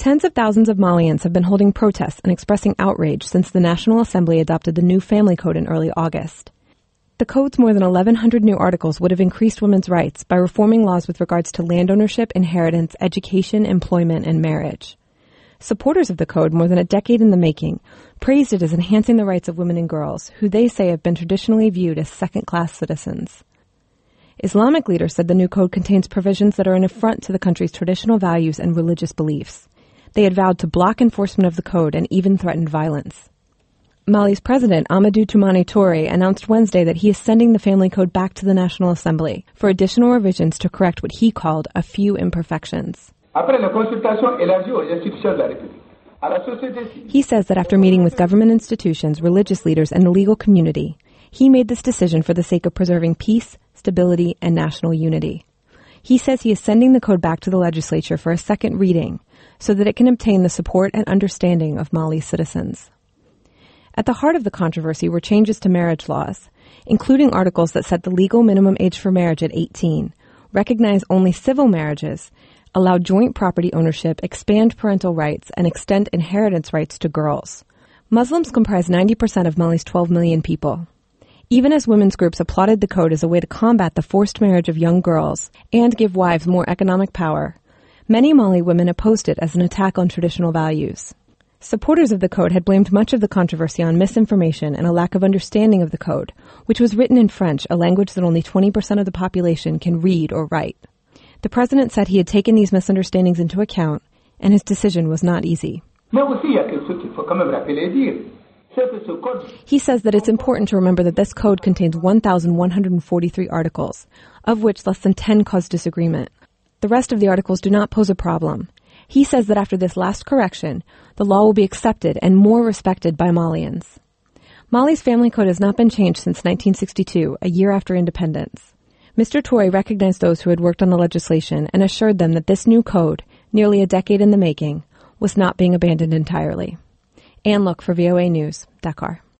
Tens of thousands of Malians have been holding protests and expressing outrage since the National Assembly adopted the new family code in early August. The code's more than 1,100 new articles would have increased women's rights by reforming laws with regards to land ownership, inheritance, education, employment, and marriage. Supporters of the code, more than a decade in the making, praised it as enhancing the rights of women and girls, who they say have been traditionally viewed as second-class citizens. Islamic leaders said the new code contains provisions that are an affront to the country's traditional values and religious beliefs. They had vowed to block enforcement of the code and even threatened violence. Mali's president, Amadou Toumani Touré, announced Wednesday that he is sending the family code back to the National Assembly for additional revisions to correct what he called a few imperfections. He says that after meeting with government institutions, religious leaders, and the legal community, he made this decision for the sake of preserving peace, stability, and national unity. He says he is sending the code back to the legislature for a second reading so that it can obtain the support and understanding of Mali's citizens. At the heart of the controversy were changes to marriage laws, including articles that set the legal minimum age for marriage at 18, recognize only civil marriages, allow joint property ownership, expand parental rights, and extend inheritance rights to girls. Muslims comprise 90% of Mali's 12 million people. Even as women's groups applauded the code as a way to combat the forced marriage of young girls and give wives more economic power, many Mali women opposed it as an attack on traditional values. Supporters of the code had blamed much of the controversy on misinformation and a lack of understanding of the code, which was written in French, a language that only 20% of the population can read or write. The president said he had taken these misunderstandings into account, and his decision was not easy. He says that it's important to remember that this code contains 1,143 articles, of which less than 10 cause disagreement. The rest of the articles do not pose a problem. He says that after this last correction, the law will be accepted and more respected by Malians. Mali's family code has not been changed since 1962, a year after independence. Mr. Touré recognized those who had worked on the legislation and assured them that this new code, nearly a decade in the making, was not being abandoned entirely. Anne Look for VOA News, Dakar.